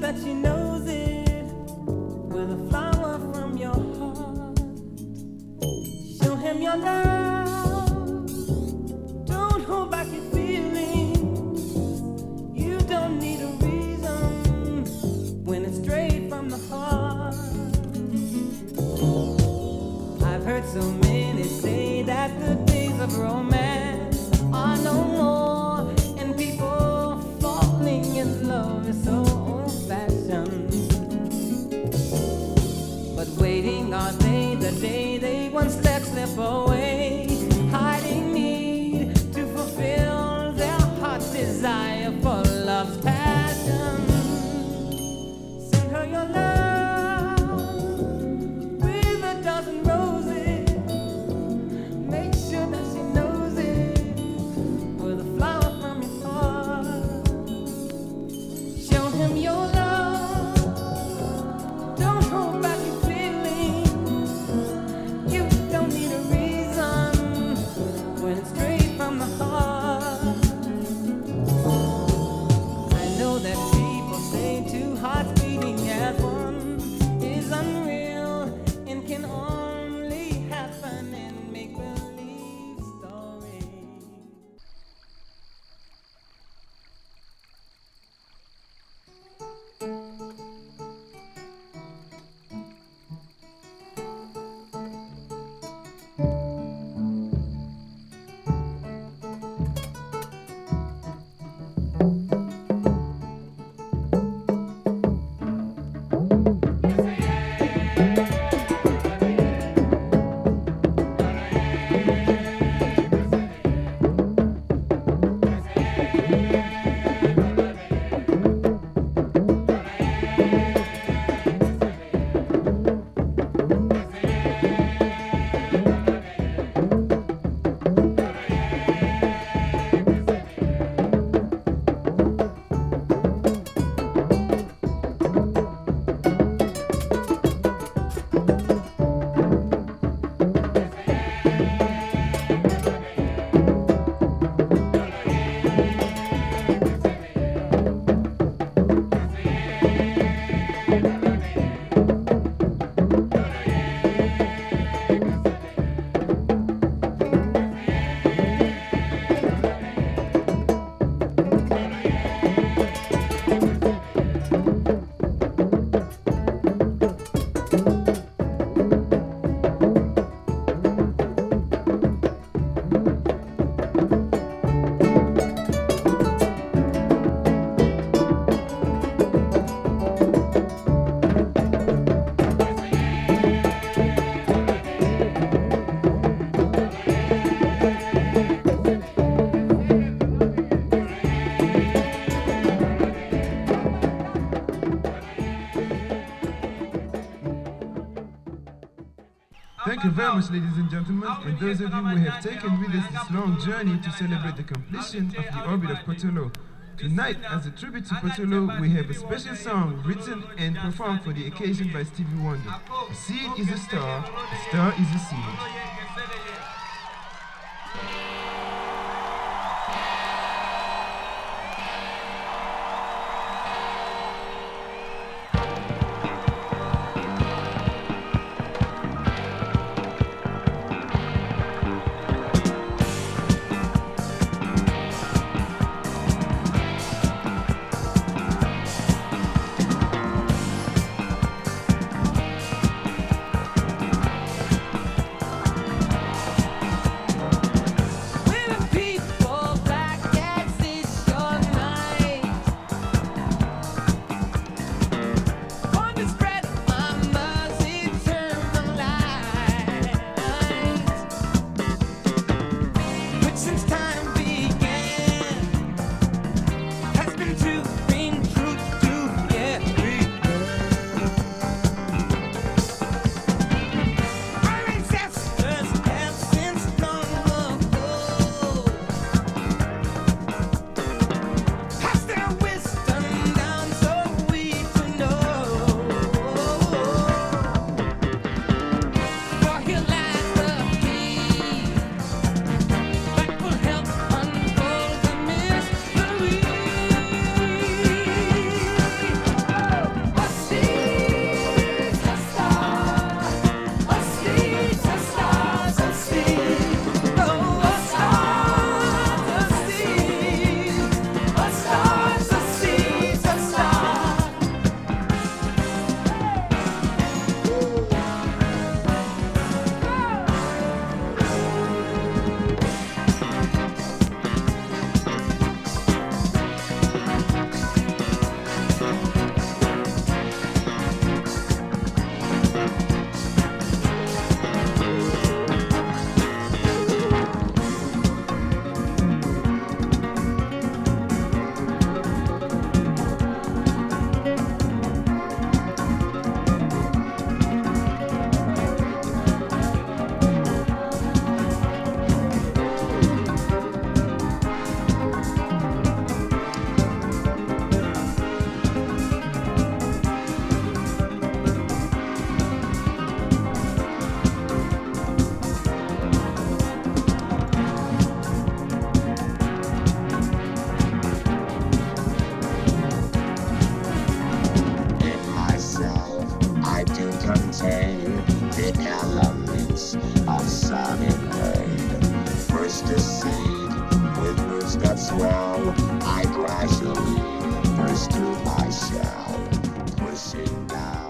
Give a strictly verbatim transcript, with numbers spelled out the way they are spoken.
that she knows it with a flower from your heart. Show him your love. Don't hold back your feelings. You don't need a reason when it's straight from the heart. I've heard so many say that the days of romance are no more, and people falling in love is so old-fashioned. But waiting are they, the day they once let slip away, hiding need to fulfill their heart's desire for love's passion. Send her your love with a dozen roses. Make sure that she knows it with a flower from your heart. Show him your love. Don't hold back your feelings. You don't need a reason when it's straight from the heart. I know that people say two hearts beating as one is unreal and can only happen in make-believe stories. Thank you very much, ladies and gentlemen, and those of you who have taken with us this long journey to celebrate the completion of the orbit of Potolo. Tonight, as a tribute to Potolo, we have a special song written and performed for the occasion by Stevie Wonder. A seed is a star, a star is a seed. ecstasy, with moves that swell, I gradually burst through my shell, pushing down.